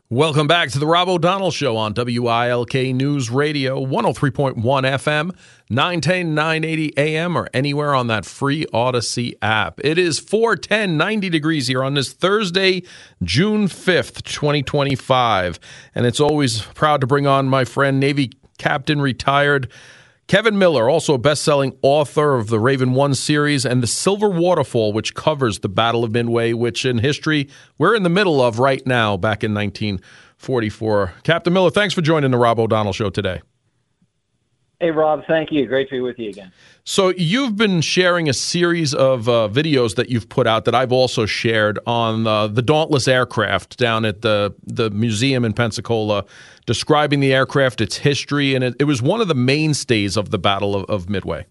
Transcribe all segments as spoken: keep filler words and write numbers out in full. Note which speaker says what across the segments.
Speaker 1: Welcome back to the Rob O'Donnell Show on W I L K News Radio, one oh three point one F M, nine ten, nine eighty A M, or anywhere on that free Odyssey app. It is four ten, ninety degrees here on this Thursday, June fifth, twenty twenty-five. And it's always proud to bring on my friend, Navy Captain retired Kevin Miller, also a best-selling author of the Raven One series and the Silver Waterfall, which covers the Battle of Midway, which in history we're in the middle of right now, back in nineteen forty-four. Captain Miller, thanks for joining the Rob O'Donnell Show today.
Speaker 2: Hey, Rob, thank you. Great to be with you again.
Speaker 1: So you've been sharing a series of uh, videos that you've put out that I've also shared on uh, the Dauntless aircraft down at the, the museum in Pensacola, describing the aircraft, its history, and it, it was one of the mainstays of the Battle of, of Midway.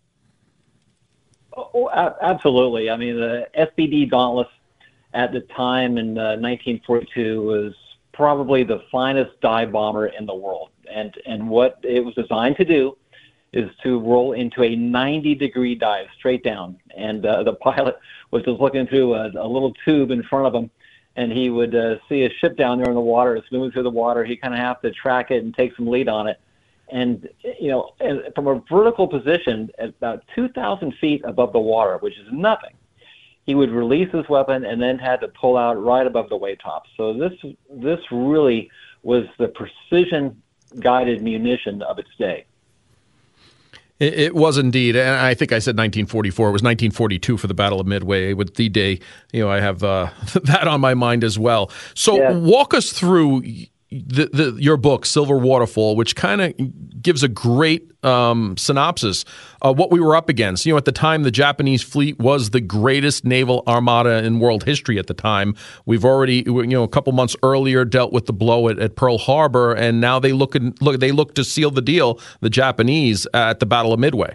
Speaker 2: Oh, absolutely. I mean, the S B D Dauntless at the time in uh, nineteen forty-two was probably the finest dive bomber in the world. And, and what it was designed to do is to roll into a ninety degree dive straight down. And uh, the pilot was just looking through a, a little tube in front of him, and he would uh, see a ship down there in the water. It's moving through the water. He kind of have to track it and take some lead on it. And, you know, from a vertical position at about two thousand feet above the water, which is nothing, he would release his weapon and then had to pull out right above the wave top. So this, this really was the precision-guided munition of its day.
Speaker 1: It was indeed, and I think I said nineteen forty-four. It was nineteen forty-two for the Battle of Midway with D-Day. You know, I have uh, that on my mind as well. So yeah. Walk us through the, the, your book, Silver Waterfall, which kind of gives a great um, synopsis of what we were up against. You know, at the time, the Japanese fleet was the greatest naval armada in world history at the time. We've already, you know, a couple months earlier dealt with the blow at, at Pearl Harbor, and now they look, in, look they look to seal the deal, the Japanese, at the Battle of Midway.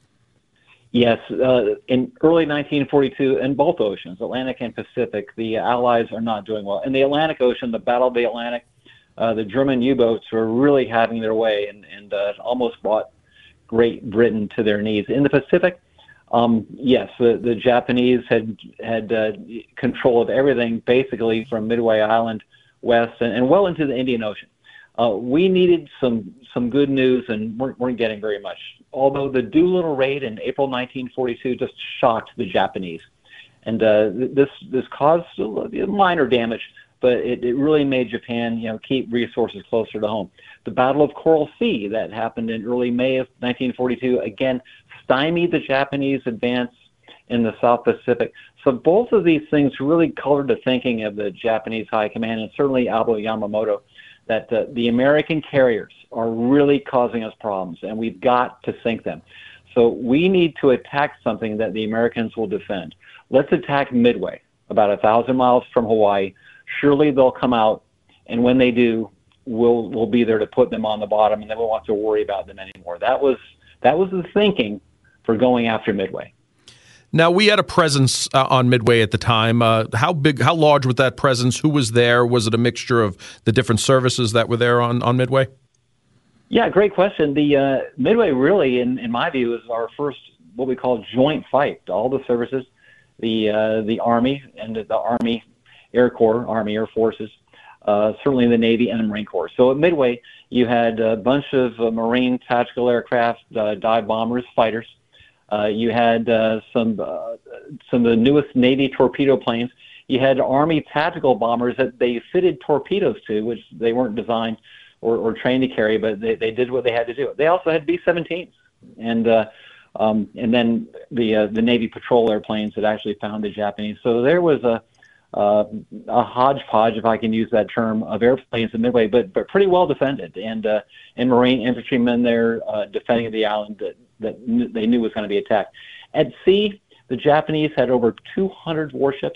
Speaker 2: Yes, uh, in early nineteen forty-two, in both oceans, Atlantic and Pacific, the Allies are not doing well. In the Atlantic Ocean, the Battle of the Atlantic, Uh, the German U-boats were really having their way and, and uh, almost brought Great Britain to their knees. In the Pacific, um, yes, the, the Japanese had had uh, control of everything, basically from Midway Island west and, and well into the Indian Ocean. Uh, we needed some some good news, and weren't, weren't getting very much. Although the Doolittle raid in April nineteen forty-two just shocked the Japanese, and uh, this this caused minor damage, but it, it really made Japan, you know, keep resources closer to home. The Battle of Coral Sea that happened in early May of nineteen forty-two, again, stymied the Japanese advance in the South Pacific. So both of these things really colored the thinking of the Japanese High Command, and certainly Abe Yamamoto, that uh, the American carriers are really causing us problems, and we've got to sink them. So we need to attack something that the Americans will defend. Let's attack Midway, about a thousand miles from Hawaii. Surely they'll come out, and when they do, we'll we'll be there to put them on the bottom, and then we won't have to worry about them anymore. That was that was the thinking for going after Midway.
Speaker 1: Now, we had a presence uh, on Midway at the time. Uh, how big, how large was that presence? Who was there? Was it a mixture of the different services that were there on, on Midway?
Speaker 2: Yeah, great question. The uh, Midway really, in, in my view, is our first what we call joint fight. All the services, the uh, the Army and the Army Air Corps, Army Air Forces, uh, certainly the Navy and the Marine Corps. So at Midway, you had a bunch of uh, Marine tactical aircraft, uh, dive bombers, fighters. Uh, you had uh, some uh, some of the newest Navy torpedo planes. You had Army tactical bombers that they fitted torpedoes to, which they weren't designed or, or trained to carry, but they, they did what they had to do. They also had B seventeens, and uh, um, and then the uh, the Navy patrol airplanes that actually found the Japanese. So there was a uh, a hodgepodge, if I can use that term, of airplanes at Midway, but but pretty well defended, and uh, and Marine infantrymen there uh, defending the island that that they knew was going to be attacked. At sea, the Japanese had over two hundred warships,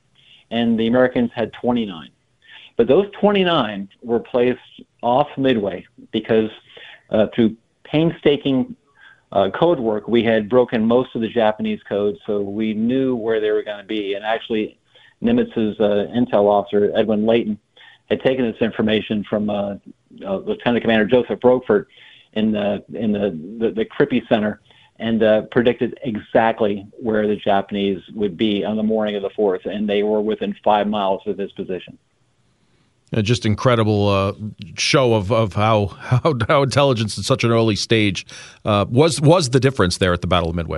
Speaker 2: and the Americans had twenty-nine. But those twenty-nine were placed off Midway because uh, through painstaking uh, code work, we had broken most of the Japanese code, so we knew where they were going to be. And actually, Nimitz's uh, intel officer, Edwin Layton, had taken this information from uh, uh, Lieutenant Commander Joseph Brokeford in the in the the, the Crippi Center, and uh, predicted exactly where the Japanese would be on the morning of the fourth, and they were within five miles of his position.
Speaker 1: Uh, just incredible uh, show of, of how, how how intelligence at such an early stage uh, was was the difference there at the Battle of Midway.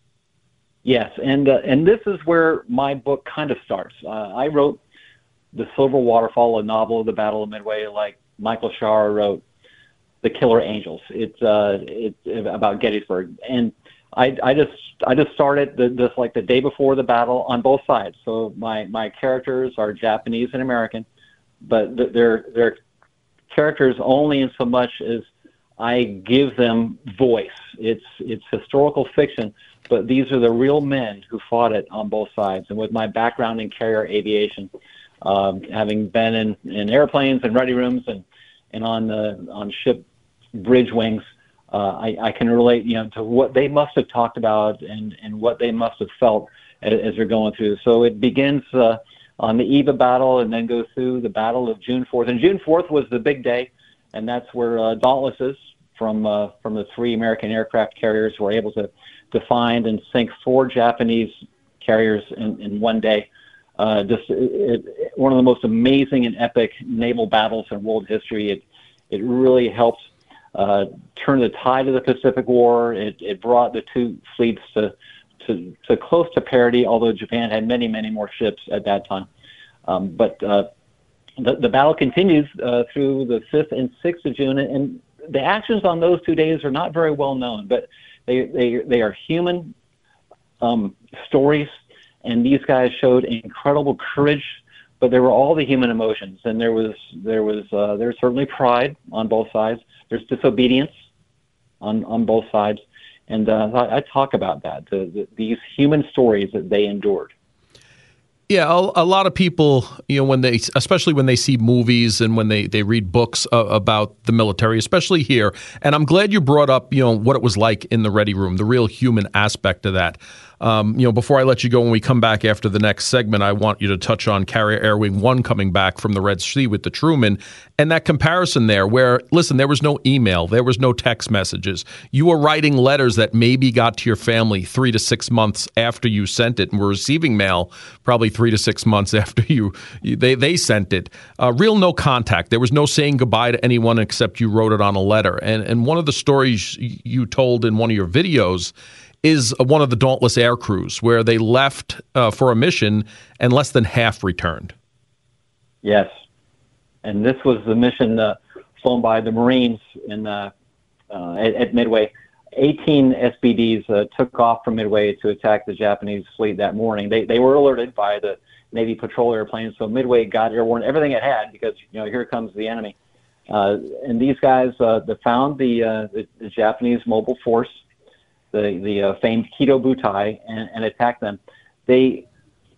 Speaker 2: Yes, and uh, and this is where my book kind of starts. Uh, I wrote The Silver Waterfall, a novel of the Battle of Midway, like Michael Shaw wrote The Killer Angels. It's uh, it's about Gettysburg, and I, I just I just started the, just like the day before the battle on both sides. So my, my characters are Japanese and American, but they're they're characters only in so much as I give them voice. It's it's historical fiction, but these are the real men who fought it on both sides. And with my background in carrier aviation, um, having been in, in airplanes and ready rooms and and on the on ship bridge wings. Uh, I, I can relate, you know, to what they must have talked about and, and what they must have felt as, as they're going through. So it begins uh, on the eve of battle and then goes through the Battle of June fourth. And June fourth was the big day, and that's where uh, Dauntlesses from uh, from the three American aircraft carriers were able to, to find and sink four Japanese carriers in, in one day. Uh, just it, it, one of the most amazing and epic naval battles in world history. It it really helped Uh, turned the tide of the Pacific War. It, it brought the two fleets to, to to close to parity, although Japan had many, many more ships at that time. Um, but uh, the, the battle continues uh, through the fifth and sixth of June, and the actions on those two days are not very well known, but they, they, they are human um, stories, and these guys showed incredible courage, but there were all the human emotions, and there was there was uh, there was certainly pride on both sides. There's disobedience on, on both sides, and uh, I, I talk about that, the, the, these human stories that they endured.
Speaker 1: Yeah, a, a lot of people, you know, when they, especially when they see movies and when they, they read books uh, about the military, especially here, and I'm glad you brought up, you know, what it was like in the ready room, the real human aspect of that. Um, you know, before I let you go, when we come back after the next segment, I want you to touch on Carrier Air Wing one coming back from the Red Sea with the Truman and that comparison there where, listen, there was no email, there was no text messages. You were writing letters that maybe got to your family three to six months after you sent it and were receiving mail probably three to six months after you, you they, they sent it. Uh, real no contact. There was no saying goodbye to anyone except you wrote it on a letter. And, and one of the stories you told in one of your videos is one of the Dauntless air crews where they left uh, for a mission and less than half returned.
Speaker 2: Yes. And this was the mission uh, flown by the Marines in uh, uh, at, at Midway. eighteen S B Ds uh, took off from Midway to attack the Japanese fleet that morning. They they were alerted by the Navy patrol airplanes, so Midway got airborne everything it had because, you know, here comes the enemy. Uh, and these guys uh, they found the, uh, the, the Japanese mobile force, the the uh, famed Kido Butai, and, and attack them. They,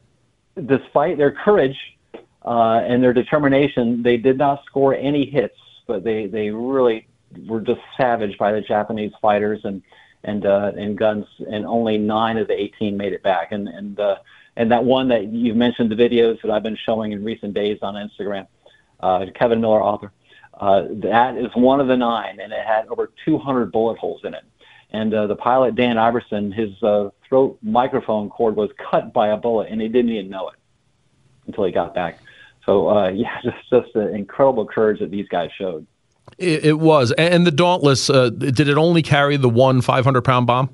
Speaker 2: despite their courage uh, and their determination, they did not score any hits, but they, they really were just savaged by the Japanese fighters and and uh, and guns, and only nine of the eighteen made it back. And and uh, and that one that you mentioned, the videos that I've been showing in recent days on Instagram, uh, Kevin Miller, author, uh, that is one of the nine, and it had over two hundred bullet holes in it. And uh, the pilot, Dan Iverson, his uh, throat microphone cord was cut by a bullet, and he didn't even know it until he got back. So, uh, yeah, just just the incredible courage that these guys showed.
Speaker 1: It, it was. And the Dauntless, uh, did it only carry the one five hundred pound bomb?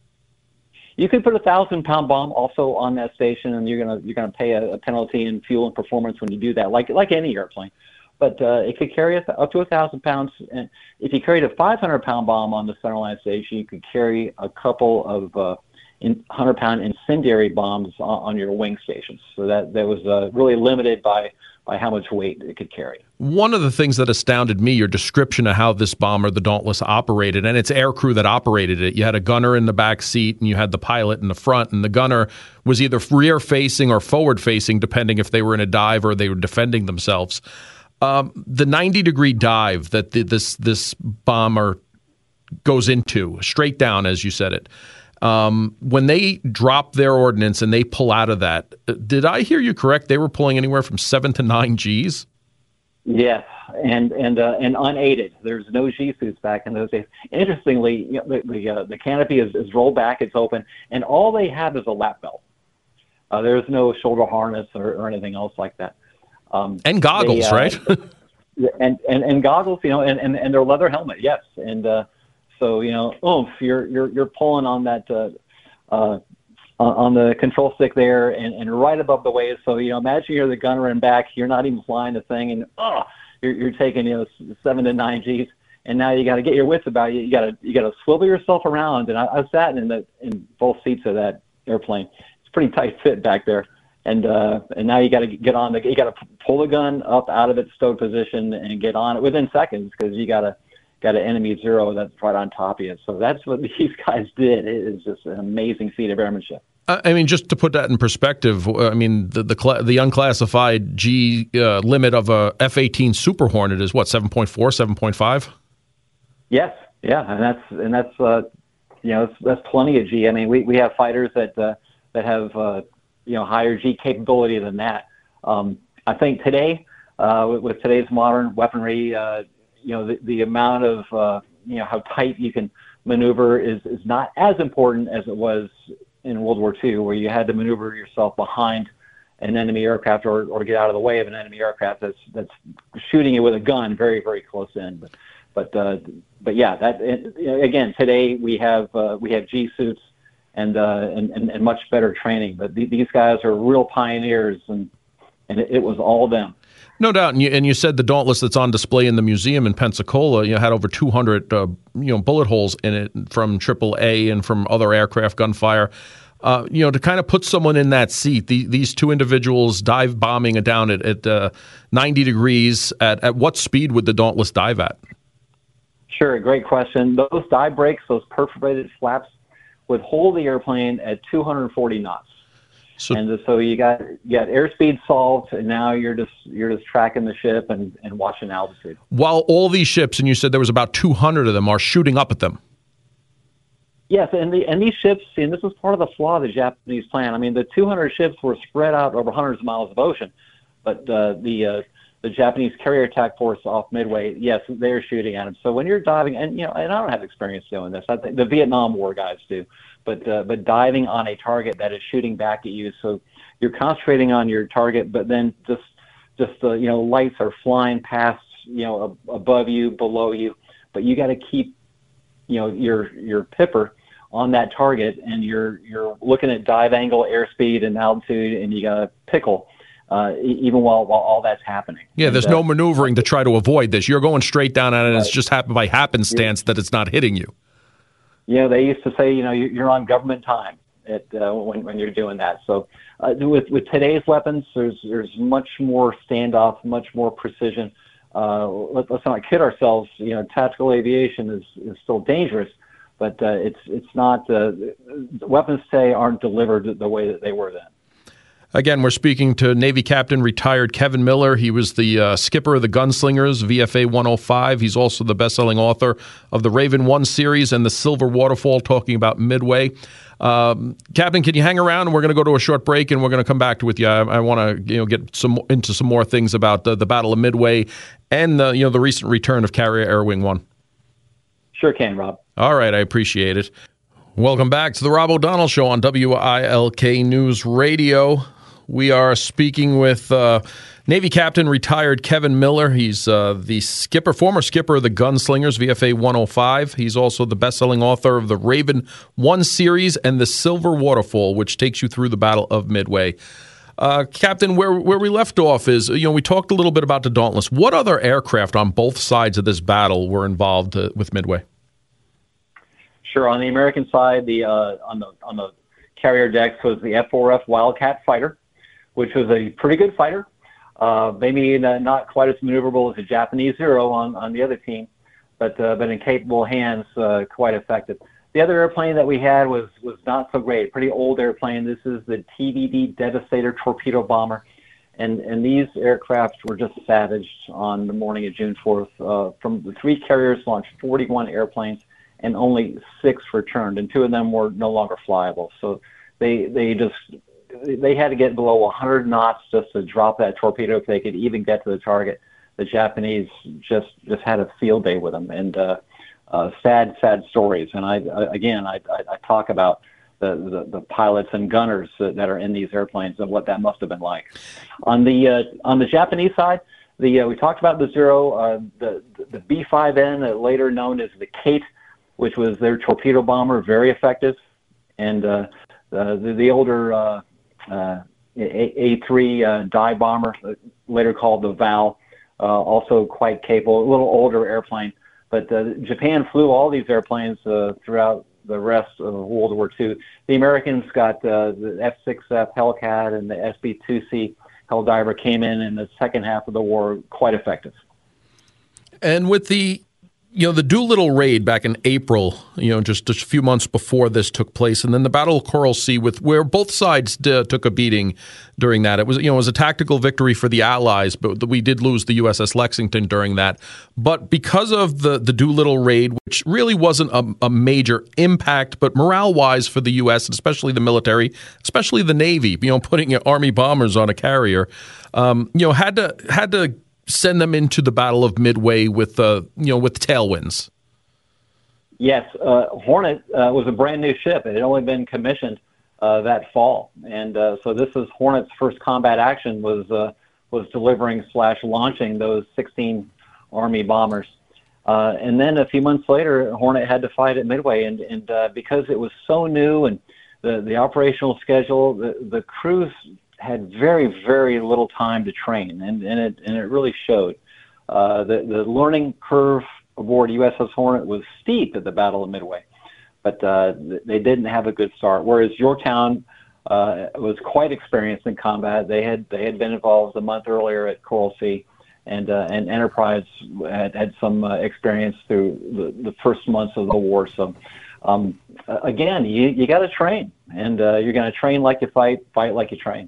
Speaker 2: You could put a one thousand pound bomb also on that station, and you're gonna you're gonna pay a, a penalty in fuel and performance when you do that, like like any airplane. But uh, it could carry up to one thousand pounds. And if you carried a five hundred pound bomb on the centerline station, you could carry a couple of uh, one hundred pound incendiary bombs on, on your wing stations. So that, that was uh, really limited by, by how much weight it could carry.
Speaker 1: One of the things that astounded me, your description of how this bomber, the Dauntless, operated, and it's air crew that operated it. You had a gunner in the back seat, and you had the pilot in the front, and the gunner was either rear-facing or forward-facing, depending if they were in a dive or they were defending themselves. Um, the ninety degree dive that the, this this bomber goes into, straight down, as you said it, um, when they drop their ordnance and they pull out of that, did I hear you correct? They were pulling anywhere from seven to nine Gs?
Speaker 2: Yes, and and uh, and unaided. There's no G suits back in those days. Interestingly, you know, the the, uh, the canopy is, is rolled back, it's open, and all they have is a lap belt. Uh, there's no shoulder harness or, or anything else like that. Um,
Speaker 1: and goggles,
Speaker 2: they, uh,
Speaker 1: right?
Speaker 2: and, and and goggles, you know, and, and, and their leather helmet, yes. And uh, so, you know, oomph, you're you're you're pulling on that uh, uh, on the control stick there, and, and right above the waist. So, you know, imagine you're the gunner in back, you're not even flying the thing, and oh, you're you're taking, you know, seven to nine G's, and now you got to get your wits about you. You got to you got to swivel yourself around. And I, I sat in the in both seats of that airplane. It's pretty tight fit back there. And uh, and now you got to get on the you got to pull the gun up out of its stowed position and get on it within seconds, because you got to got an enemy zero that's right on top of you. So that's what these guys did. It is just an amazing feat of airmanship.
Speaker 1: I mean, just to put that in perspective, I mean the the, cl- the unclassified G uh, limit of a F eighteen Super Hornet is what, seven point four, seven point five?
Speaker 2: Yes, yeah, and that's and that's uh, you know that's, that's plenty of G. I mean, we, we have fighters that uh, that have uh, you know, higher G capability than that. Um, I think today, uh, with, with today's modern weaponry, uh, you know, the, the amount of, uh, you know, how tight you can maneuver is, is not as important as it was in World War Two, where you had to maneuver yourself behind an enemy aircraft or, or get out of the way of an enemy aircraft that's, that's shooting you with a gun very, very close in. But, but, uh, but yeah, that, you know, again, today we have, uh, we have G suits, And, uh, and, and and much better training. But th- these guys are real pioneers, and and it, it was all them.
Speaker 1: No doubt. And you, and you said the Dauntless that's on display in the museum in Pensacola, you know, had over two hundred uh, you know bullet holes in it from triple A and from other aircraft gunfire. Uh, you know, to kind of put someone in that seat, the, these two individuals dive bombing down at, at uh, ninety degrees. At, at what speed would the Dauntless dive at?
Speaker 2: Sure, great question. Those dive brakes, those perforated flaps, would hold the airplane at two hundred forty knots. So, and so you got you got airspeed solved, and now you're just you're just tracking the ship and, and watching altitude.
Speaker 1: While all these ships, and you said there was about two hundred of them, are shooting up at them.
Speaker 2: Yes, and the and these ships, and this was part of the flaw of the Japanese plan. I mean, the two hundred ships were spread out over hundreds of miles of ocean, but uh, the uh, the Japanese carrier attack force off Midway, yes, they're shooting at them. So when you're diving, and you know, and I don't have experience doing this. I think the Vietnam War guys do, but uh, but diving on a target that is shooting back at you, so you're concentrating on your target, but then just just uh, you know, lights are flying past, you know, ab- above you, below you, but you got to keep, you know, your your pipper on that target, and you're you're looking at dive angle, airspeed, and altitude, and you got to pickle. Uh, even while while all that's happening.
Speaker 1: Yeah, there's
Speaker 2: and, uh,
Speaker 1: no maneuvering to try to avoid this. You're going straight down at it, and
Speaker 2: right.
Speaker 1: It's just happened by happenstance yeah. that it's not hitting you.
Speaker 2: Yeah, they used to say, you know, you're on government time at, uh, when when you're doing that. So uh, with with today's weapons, there's there's much more standoff, much more precision. Uh, let, let's not kid ourselves. You know, tactical aviation is, is still dangerous, but uh, it's it's not. Uh, weapons today aren't delivered the way that they were then.
Speaker 1: Again, we're speaking to Navy Captain retired Kevin Miller. He was the uh, skipper of the Gunslingers, V F A one oh five. He's also the best-selling author of the Raven one series and the Silver Waterfall, talking about Midway. Um, Captain, can you hang around? And we're going to go to a short break, and we're going to come back with you. I, I want to, you know, get some into some more things about the, the Battle of Midway and the, you know, the recent return of Carrier Air Wing one.
Speaker 2: Sure can, Rob.
Speaker 1: All right, I appreciate it. Welcome back to the Rob O'Donnell Show on W I L K News Radio. We are speaking with uh, Navy Captain retired Kevin Miller. He's uh, the skipper, former skipper of the Gunslingers, V F A one oh five. He's also the best-selling author of the Raven one series and the Silver Waterfall, which takes you through the Battle of Midway. Uh, Captain, where where we left off is, you know, we talked a little bit about the Dauntless. What other aircraft on both sides of this battle were involved uh, with Midway?
Speaker 2: Sure. On the American side, the uh, on the on the carrier decks was the F four F Wildcat fighter, which was a pretty good fighter, uh, maybe not quite as maneuverable as the Japanese Zero on, on the other team, but uh, but in capable hands, uh, quite effective. The other airplane that we had was was not so great, pretty old airplane. This is the T V D Devastator torpedo bomber, and and these aircraft were just savaged on the morning of June fourth. Uh, from the three carriers launched forty-one airplanes, and only six returned, and two of them were no longer flyable. So they they just they had to get below one hundred knots just to drop that torpedo if they could even get to the target. The Japanese just just had a field day with them, and uh, uh, sad, sad stories. And I, I again, I, I, I talk about the, the, the pilots and gunners that, that are in these airplanes and what that must have been like. On the uh, on the Japanese side, the uh, we talked about the Zero, uh, the the B five N, uh, later known as the Kate, which was their torpedo bomber, very effective, and uh, uh, the, the older uh, uh, A three uh, dive bomber, later called the Val, uh, also quite capable, a little older airplane. But uh, Japan flew all these airplanes uh, throughout the rest of World War Two. The Americans got uh, the F six F Hellcat and the S B two C Helldiver came in in the second half of the war, quite effective.
Speaker 1: And with the You know, the Doolittle raid back in April, you know, just a few months before this took place, and then the Battle of Coral Sea, with where both sides d- took a beating during that. It was, you know, it was a tactical victory for the Allies, but we did lose the U S S Lexington during that. But because of the, the Doolittle raid, which really wasn't a, a major impact, but morale-wise for the U S, and especially the military, especially the Navy, you know, putting Army bombers on a carrier, um, you know, had to had to. send them into the Battle of Midway with, uh, you know, with tailwinds.
Speaker 2: Yes, uh, Hornet uh, was a brand new ship. It had only been commissioned uh, that fall, and uh, so this is Hornet's first combat action was uh, was delivering slash launching those sixteen Army bombers. Uh, and then a few months later, Hornet had to fight at Midway, and and uh, because it was so new and the the operational schedule, the the crews had very, very little time to train, and, and it and it really showed. Uh, the, the learning curve aboard U S S Hornet was steep at the Battle of Midway, but uh, they didn't have a good start. Whereas Yorktown uh, was quite experienced in combat. They had they had been involved a month earlier at Coral Sea, and uh, and Enterprise had, had some uh, experience through the, the first months of the war. So. Um, again, you, you got to train, and uh, you're going to train like you fight, fight like you train.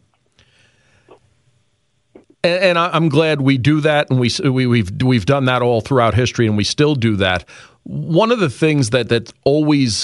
Speaker 1: And I'm glad we do that, and we, we we've we've done that all throughout history, and we still do that. One of the things that that always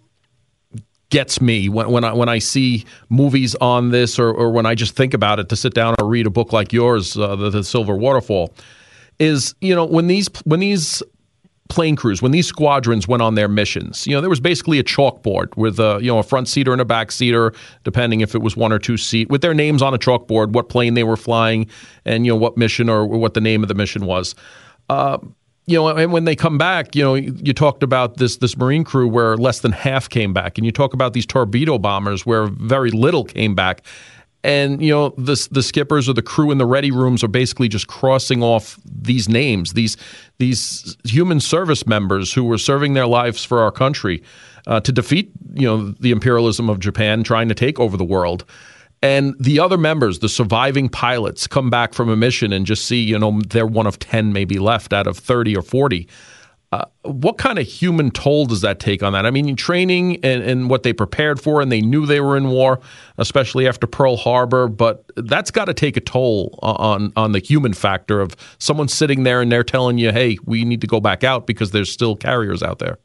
Speaker 1: gets me when when I when I see movies on this, or or when I just think about it, to sit down or read a book like yours, uh, the, the Silver Waterfall, is, you know, when these when these plane crews, when these squadrons went on their missions, you know, there was basically a chalkboard with a, you know, a front seater and a back seater, depending if it was one or two seat, with their names on a chalkboard, what plane they were flying, and, you know, what mission or what the name of the mission was. Uh, you know, and when they come back, you know, you talked about this this Marine crew where less than half came back, and you talk about these torpedo bombers where very little came back. And, you know, the, the skippers or the crew in the ready rooms are basically just crossing off these names, these these human service members who were serving their lives for our country uh, to defeat, you know, the imperialism of Japan trying to take over the world. And the other members, the surviving pilots, come back from a mission and just see, you know, they're one of ten maybe left out of thirty or forty. Uh, what kind of human toll does that take on that? I mean, training and, and what they prepared for, and they knew they were in war, especially after Pearl Harbor, but that's got to take a toll on on the human factor of someone sitting there and they're telling you, hey, we need to go back out because there's still carriers out there.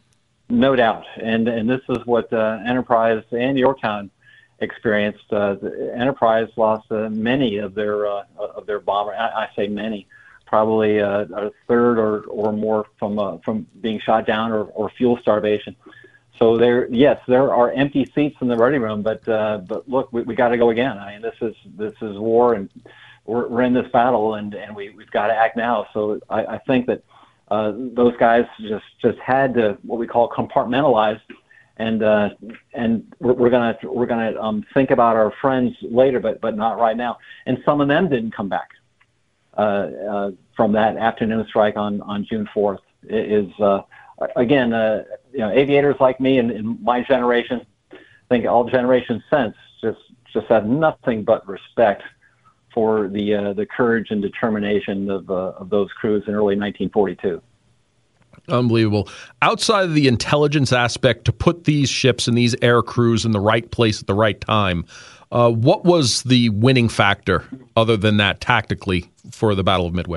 Speaker 2: No doubt. And and this is what uh, Enterprise and Yorktown experienced. Uh, the Enterprise lost uh, many of their uh, of their bombers. I, I say many. Probably uh, a third or, or more from uh, from being shot down or, or fuel starvation. So there, yes, there are empty seats in the ready room, but uh, but look, we, we got to go again. I mean, this is this is war, and we're, we're in this battle, and, and we we've got to act now. So I, I think that uh, those guys just just had to what we call compartmentalize, and uh, and we're, we're gonna we're gonna um, think about our friends later, but but not right now. And some of them didn't come back. Uh, uh, from that afternoon strike on, on June fourth it is, uh, again, uh, you know, aviators like me and in my generation, I think all generations since, just just have nothing but respect for the uh, the courage and determination of uh, of those crews in early nineteen forty-two.
Speaker 1: Unbelievable. Outside of the intelligence aspect to put these ships and these air crews in the right place at the right time, Uh, what was the winning factor other than that tactically for the Battle of Midway?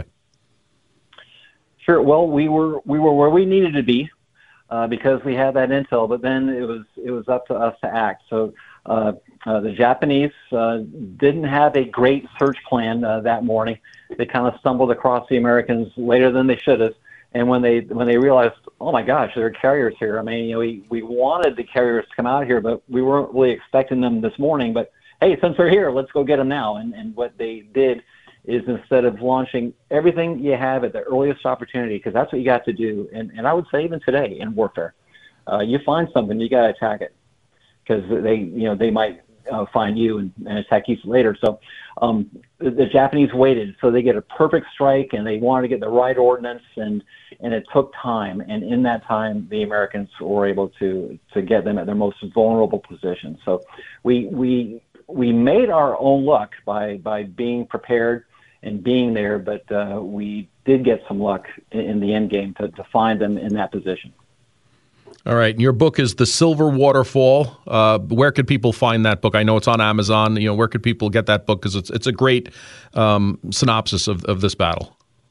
Speaker 2: Sure. Well, we were we were where we needed to be uh, because we had that intel, but then it was it was up to us to act. So uh, uh, the Japanese uh, didn't have a great search plan uh, that morning. They kind of stumbled across the Americans later than they should have. And when they when they realized, oh my gosh, there are carriers here. I mean, you know, we, we wanted the carriers to come out here, but we weren't really expecting them this morning. But hey, since they're here, let's go get them now. And and what they did is, instead of launching everything you have at the earliest opportunity, because that's what you got to do. And and I would say even today in warfare, uh, you find something, you got to attack it, because they you know they might uh, find you and, and attack you later. So um, the, the Japanese waited, so they get a perfect strike, and they wanted to get the right ordnance, and and it took time. And in that time, the Americans were able to to get them at their most vulnerable position. So we we we made our own luck by by being prepared and being there, but uh, we did get some luck in, in the end game to, to find them in that position.
Speaker 1: All right. And your book is The Silver Waterfall. Uh, where could people find that book? I know it's on Amazon. You know, where could people get that book? Because it's it's a great um, synopsis of, of this battle.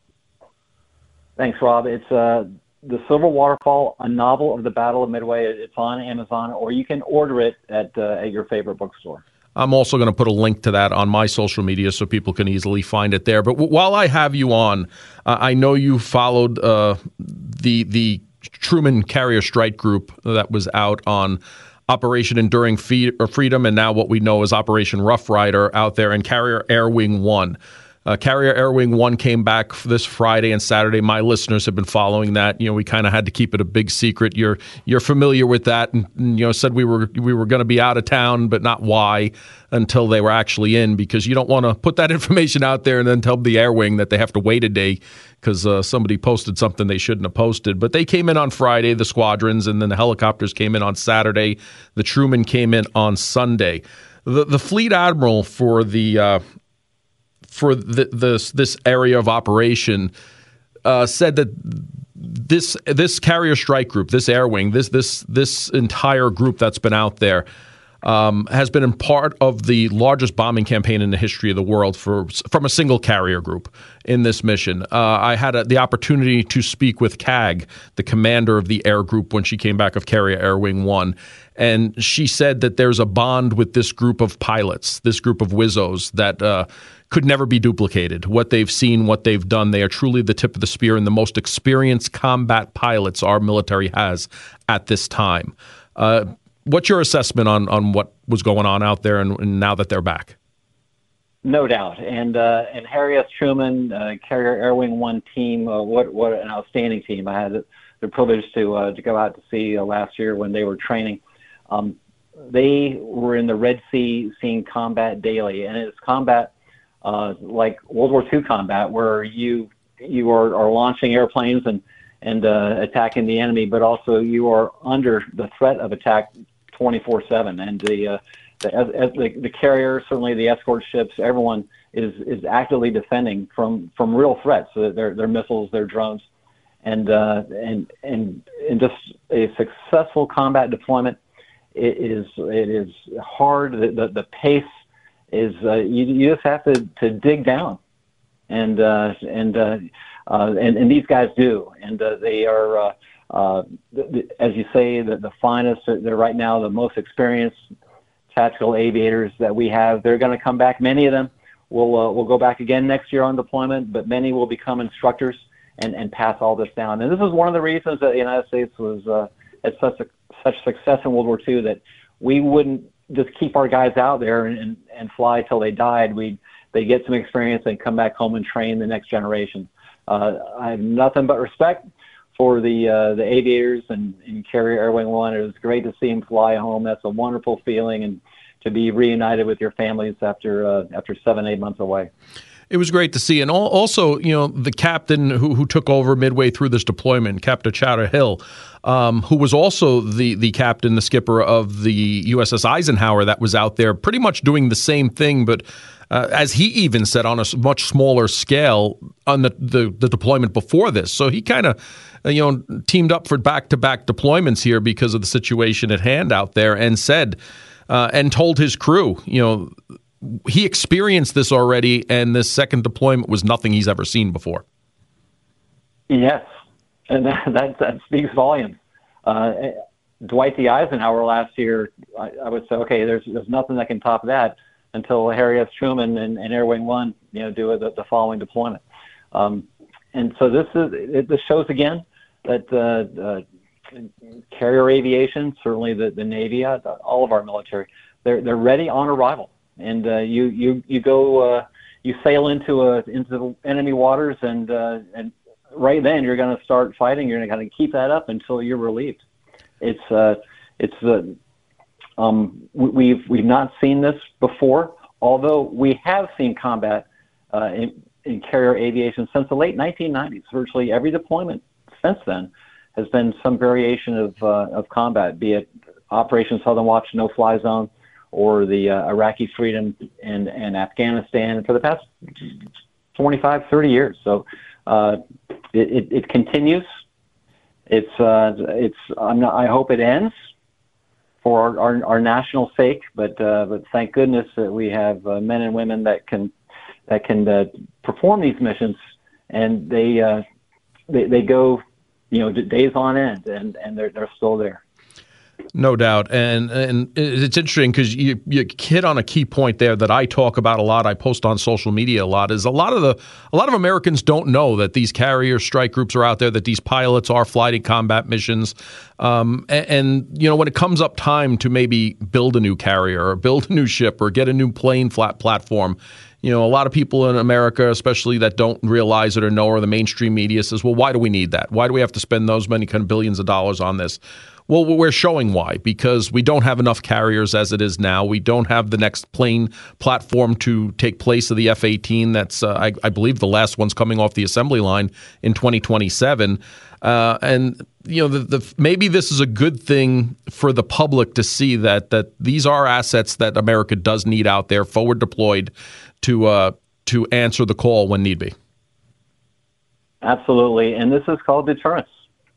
Speaker 2: Thanks, Rob. It's uh, The Silver Waterfall, a novel of the Battle of Midway. It's on Amazon, or you can order it at uh, at your favorite bookstore.
Speaker 1: I'm also going to put a link to that on my social media so people can easily find it there. But w- while I have you on, uh, I know you followed uh, the the Truman Carrier Strike Group that was out on Operation Enduring Freedom, and now what we know as Operation Rough Rider out there, and Carrier Air Wing one. Uh, Carrier Air Wing one came back this Friday and Saturday. My listeners have been following that. You know, we kind of had to keep it a big secret. You're you're familiar with that, and, and you know, said we were we were going to be out of town, but not why until they were actually in, because you don't want to put that information out there and then tell the Air Wing that they have to wait a day because uh, somebody posted something they shouldn't have posted. But they came in on Friday, the squadrons, and then the helicopters came in on Saturday. The Truman came in on Sunday. The the fleet admiral for the uh, for the, this this area of operation uh, said that this this carrier strike group, this air wing, this this this entire group that's been out there um, has been in part of the largest bombing campaign in the history of the world for from a single carrier group in this mission. Uh, I had a, the opportunity to speak with C A G, the commander of the air group, when she came back of Carrier Air Wing one. And she said that there's a bond with this group of pilots, this group of Wizzos that uh, could never be duplicated. What they've seen, what they've done, they are truly the tip of the spear and the most experienced combat pilots our military has at this time. Uh, what's your assessment on, on what was going on out there and, and now that they're back?
Speaker 2: No doubt. And uh, and Harry S. Truman, uh, Carrier Air Wing one team, uh, what what an outstanding team. I had the privilege to uh, to go out to see uh, last year when they were training. Um, they were in the Red Sea seeing combat daily, and it's combat uh, like World War Two combat, where you you are, are launching airplanes and and uh, attacking the enemy, but also you are under the threat of attack twenty-four seven. And the uh, the, as, the the carrier, certainly the escort ships, everyone is is actively defending from from real threats. So their their missiles, their drones, and uh, and and and just a successful combat deployment. It is it is hard. The the, the pace is uh, you you just have to, to dig down, and uh, and, uh, uh, and and these guys do, and uh, they are uh, uh, the, the, as you say, the, the finest. They're right now the most experienced tactical aviators that we have. They're going to come back. Many of them will uh, will go back again next year on deployment, but many will become instructors and, and pass all this down. And this is one of the reasons that the United States was uh, had such a such success in World War Two, that we wouldn't just keep our guys out there and, and, and fly till they died. We they get some experience and come back home and train the next generation. Uh, I have nothing but respect for the uh, the aviators and, and Carrier Air Wing one. It was great to see them fly home. That's a wonderful feeling, and to be reunited with your families after uh, after seven eight months away.
Speaker 1: It was great to see. And also, you know, the captain who, who took over midway through this deployment, Captain Chowder Hill, um, who was also the, the captain, the skipper of the U S S Eisenhower that was out there pretty much doing the same thing, but uh, as he even said, on a much smaller scale on the, the, the deployment before this. So he kind of, you know, teamed up for back-to-back deployments here because of the situation at hand out there, and said uh, and told his crew, you know, he experienced this already, and this second deployment was nothing he's ever seen before.
Speaker 2: Yes, and that that, that speaks volumes. Uh, Dwight D. Eisenhower last year, I, I would say, okay, there's there's nothing that can top that until Harry S. Truman and, and Air Wing One, you know, do the, the following deployment. Um, and so this is it, this shows again that uh, uh, carrier aviation, certainly the, the Navy, uh, all of our military, they're they're ready on arrival, and uh, you you you go uh, you sail into a into the enemy waters, and uh, and right then you're going to start fighting. You're going to keep that up until you're relieved. It's uh, it's uh, um, we've we've not seen this before, although we have seen combat uh, in, in carrier aviation since the late nineteen nineties. Virtually every deployment since then has been some variation of uh, of combat, be it Operation Southern Watch, No Fly Zone, or the uh, Iraqi Freedom and, and Afghanistan for the past twenty-five, thirty years. So uh, it, it, it continues. It's uh, it's. I'm not. I hope it ends for our, our, our national sake. But uh, but thank goodness that we have uh, men and women that can that can uh, perform these missions, and they uh, they they go, you know, days on end, and, and they're they're still there.
Speaker 1: No doubt, and and it's interesting because you you hit on a key point there that I talk about a lot. I post on social media a lot. Is a lot of the a lot of Americans don't know that these carrier strike groups are out there, that these pilots are flying combat missions, um, and, and you know when it comes up time to maybe build a new carrier or build a new ship or get a new plane flat platform. You know, a lot of people in America, especially that don't realize it or know, or the mainstream media says, well, why do we need that? Why do we have to spend those many kind of billions of dollars on this? Well, we're showing why, because we don't have enough carriers as it is now. We don't have the next plane platform to take place of the F eighteen. That's, uh, I, I believe, the last one's coming off the assembly line in twenty twenty-seven. Uh, and, you know, the, the, maybe this is a good thing for the public to see that that these are assets that America does need out there, forward deployed, to uh, to answer the call when need be.
Speaker 2: Absolutely, and this is called deterrence.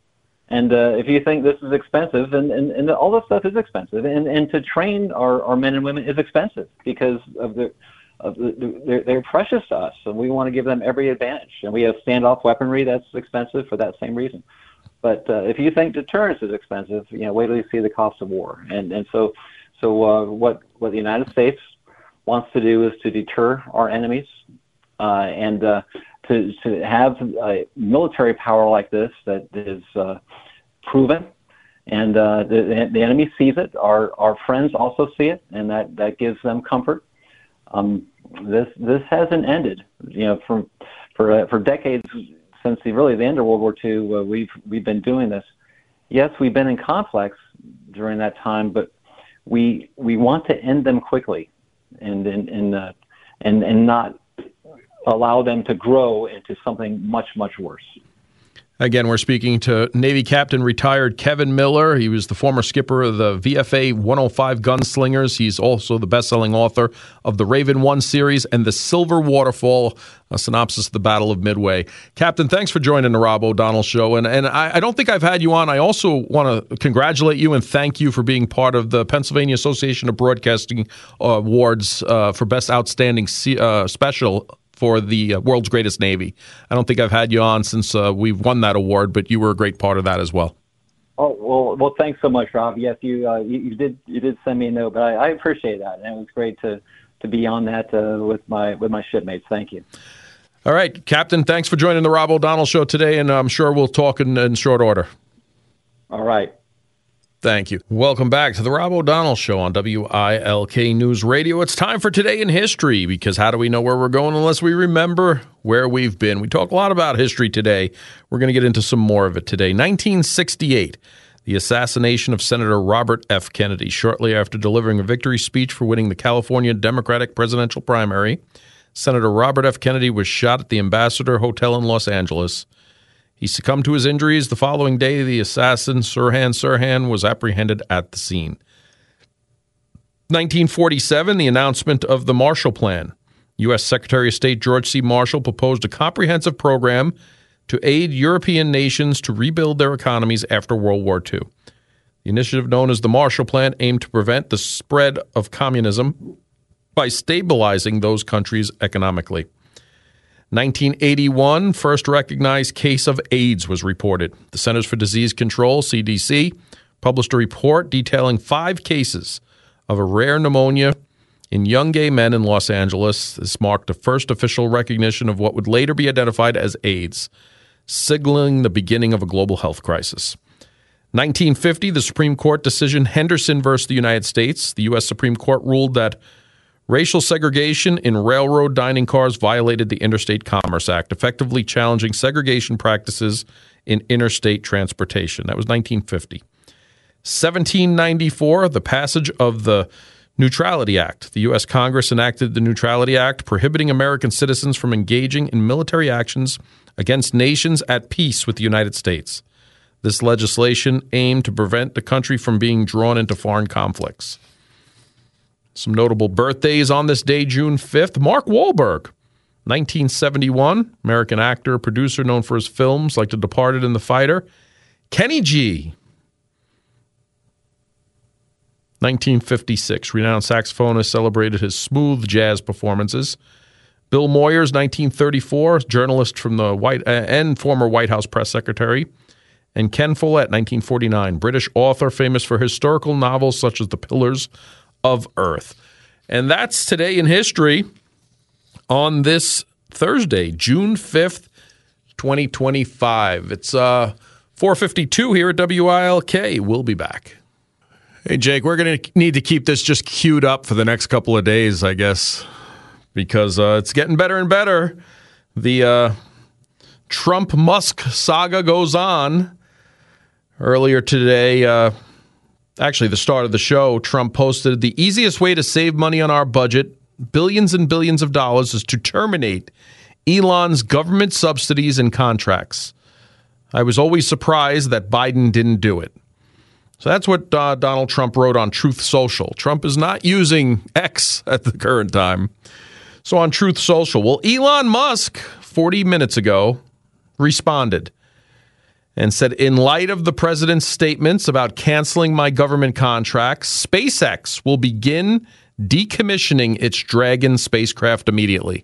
Speaker 2: And uh, if you think this is expensive, and, and, and all this stuff is expensive, and, and to train our, our men and women is expensive because of the, of the they're, they're precious to us, and we want to give them every advantage. And we have standoff weaponry that's expensive for that same reason. But uh, if you think deterrence is expensive, you know, wait till you see the cost of war. And and so so uh, what what the United States wants to do is to deter our enemies, uh, and uh, to to have a military power like this that is uh, proven, and uh, the, the enemy sees it. Our our friends also see it, and that, that gives them comfort. Um, this this hasn't ended. You know, for for uh, for decades since the really the end of World War Two, uh, we've we've been doing this. Yes, we've been in conflicts during that time, but we we want to end them quickly, and and and uh, and, and not allow them to grow into something much, much worse.
Speaker 1: Again, we're speaking to Navy Captain retired Kevin Miller. He was the former skipper of the V F A one oh five Gunslingers. He's also the best-selling author of the Raven One series and the Silver Waterfall, a synopsis of the Battle of Midway. Captain, thanks for joining the Rob O'Donnell Show. And, and I, I don't think I've had you on. I also want to congratulate you and thank you for being part of the Pennsylvania Association of Broadcasting Awards uh, for Best Outstanding uh, Special for the uh, World's Greatest Navy. I don't think I've had you on since uh, we've won that award, but you were a great part of that as well.
Speaker 2: Oh well, well, thanks so much, Rob. Yes, you uh, you, you did you did send me a note, but I, I appreciate that, and it was great to to be on that uh, with my with my shipmates. Thank you.
Speaker 1: All right, Captain. Thanks for joining the Rob O'Donnell Show today, and I'm sure we'll talk in, in short order.
Speaker 2: All right.
Speaker 1: Thank you. Welcome back to the Rob O'Donnell Show on W I L K News Radio. It's time for Today in History, because how do we know where we're going unless we remember where we've been? We talk a lot about history today. We're going to get into some more of it today. nineteen sixty-eight, the assassination of Senator Robert F. Kennedy. Shortly after delivering a victory speech for winning the California Democratic presidential primary, Senator Robert F. Kennedy was shot at the Ambassador Hotel in Los Angeles. He succumbed to his injuries. The following day, the assassin, Sirhan Sirhan, was apprehended at the scene. nineteen forty-seven, the announcement of the Marshall Plan. U S Secretary of State George C. Marshall proposed a comprehensive program to aid European nations to rebuild their economies after World War Two. The initiative, known as the Marshall Plan, aimed to prevent the spread of communism by stabilizing those countries economically. nineteen eighty-one, first recognized case of AIDS was reported. The Centers for Disease Control, C D C, published a report detailing five cases of a rare pneumonia in young gay men in Los Angeles. This marked the first official recognition of what would later be identified as AIDS, signaling the beginning of a global health crisis. nineteen fifty, the Supreme Court decision Henderson versus the United States. The U S Supreme Court ruled that racial segregation in railroad dining cars violated the Interstate Commerce Act, effectively challenging segregation practices in interstate transportation. That was nineteen fifty. seventeen ninety-four, the passage of the Neutrality Act. The U S Congress enacted the Neutrality Act, prohibiting American citizens from engaging in military actions against nations at peace with the United States. This legislation aimed to prevent the country from being drawn into foreign conflicts. Some notable birthdays on this day, June fifth. Mark Wahlberg, nineteen seventy-one, American actor, producer known for his films like The Departed and The Fighter. Kenny G, nineteen fifty-six, renowned saxophonist, celebrated his smooth jazz performances. Bill Moyers, nineteen thirty-four, journalist from the White uh, and former White House press secretary. And Ken Follett, nineteen forty-nine, British author famous for historical novels such as The Pillars of Earth. And that's today in history on this Thursday, June fifth, twenty twenty-five. It's uh, four fifty-two here at W I L K. We'll be back. Hey, Jake, we're going to need to keep this just queued up for the next couple of days, I guess, because uh, it's getting better and better. The uh, Trump-Musk saga goes on. Earlier today, uh, actually the start of the show, Trump posted, "The easiest way to save money on our budget, billions and billions of dollars, is to terminate Elon's government subsidies and contracts. I was always surprised that Biden didn't do it." So that's what uh, Donald Trump wrote on Truth Social. Trump is not using X at the current time. So on Truth Social, well, Elon Musk, forty minutes ago, responded and said, "In light of the president's statements about canceling my government contracts, SpaceX will begin decommissioning its Dragon spacecraft immediately."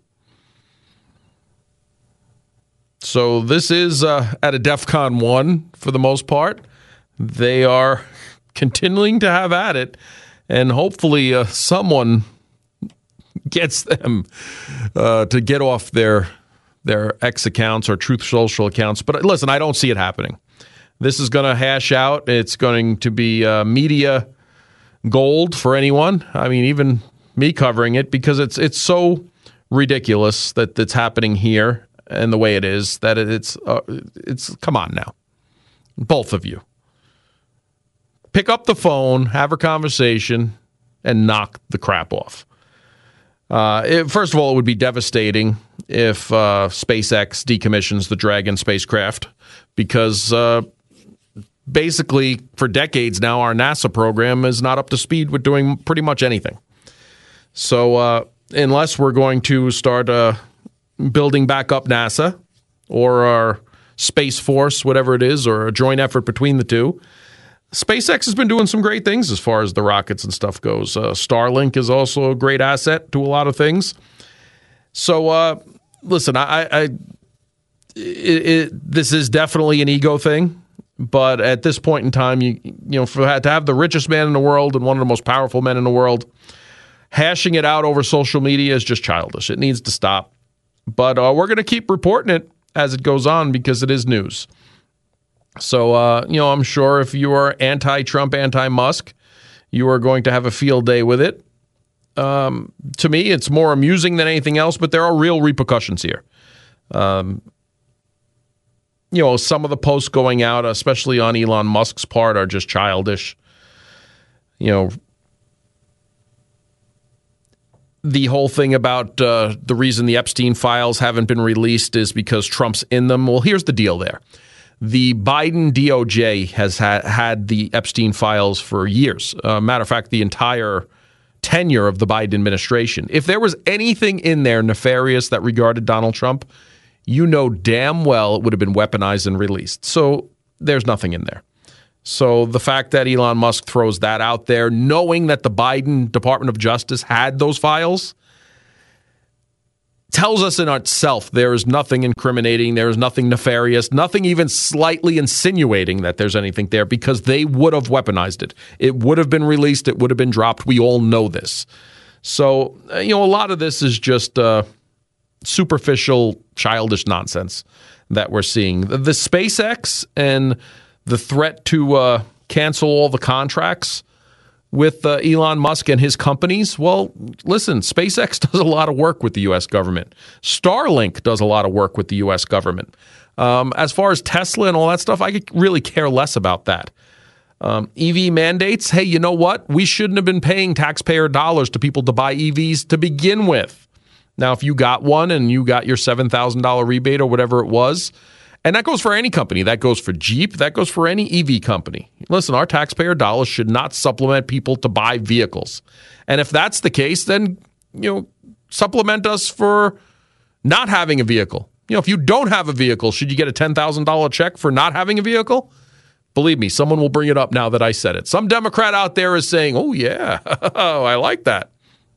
Speaker 1: So this is uh, at a DEFCON one for the most part. They are continuing to have at it, and hopefully uh, someone gets them uh, to get off their their X accounts or Truth Social accounts. But listen, I don't see it happening. This is going to hash out. It's going to be uh, media gold for anyone. I mean, even me covering it, because it's it's so ridiculous that it's happening here and the way it is that it's uh, it's come on now, both of you. Pick up the phone, have a conversation, and knock the crap off. Uh, it, first of all, it would be devastating if uh, SpaceX decommissions the Dragon spacecraft, because uh, basically for decades now, our NASA program is not up to speed with doing pretty much anything. So uh, unless we're going to start uh, building back up NASA or our Space Force, whatever it is, or a joint effort between the two, SpaceX has been doing some great things as far as the rockets and stuff goes. Uh, Starlink is also a great asset to a lot of things. So, uh, listen, I, I it, it, this is definitely an ego thing, but at this point in time, you you know, for to have the richest man in the world and one of the most powerful men in the world hashing it out over social media is just childish. It needs to stop. But uh, we're going to keep reporting it as it goes on because it is news. So, uh, you know, I'm sure if you are anti-Trump, anti-Musk, you are going to have a field day with it. Um, to me, it's more amusing than anything else, but there are real repercussions here. Um, you know, some of the posts going out, especially on Elon Musk's part, are just childish. You know, the whole thing about uh, the reason the Epstein files haven't been released is because Trump's in them. Well, here's the deal there. The Biden D O J has ha- had the Epstein files for years. Uh, matter of fact, the entire tenure of the Biden administration. If there was anything in there nefarious that regarded Donald Trump, you know damn well it would have been weaponized and released. So there's nothing in there. So the fact that Elon Musk throws that out there, knowing that the Biden Department of Justice had those files, tells us in itself there is nothing incriminating, there is nothing nefarious, nothing even slightly insinuating that there's anything there, because they would have weaponized it. It would have been released. It would have been dropped. We all know this. So, you know, a lot of this is just uh, superficial, childish nonsense that we're seeing. The, the SpaceX and the threat to uh, cancel all the contracts with uh, Elon Musk and his companies. Well, listen, SpaceX does a lot of work with the U S government. Starlink does a lot of work with the U S government. Um, as far as Tesla and all that stuff, I could really care less about that. Um, E V mandates, hey, you know what? We shouldn't have been paying taxpayer dollars to people to buy E Vs to begin with. Now, if you got one and you got your seven thousand dollars rebate or whatever it was, and that goes for any company. That goes for Jeep. That goes for any E V company. Listen, our taxpayer dollars should not supplement people to buy vehicles. And if that's the case, then, you know, supplement us for not having a vehicle. You know, if you don't have a vehicle, should you get a ten thousand dollars check for not having a vehicle? Believe me, someone will bring it up now that I said it. Some Democrat out there is saying, oh, yeah, I like that.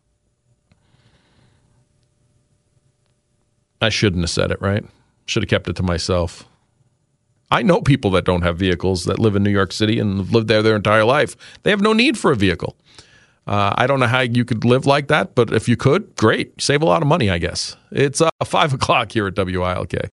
Speaker 1: I shouldn't have said it, right? Should have kept it to myself. I know people that don't have vehicles that live in New York City and have lived there their entire life. They have no need for a vehicle. Uh, I don't know how you could live like that, but if you could, great. Save a lot of money, I guess. It's uh, five o'clock here at W I L K.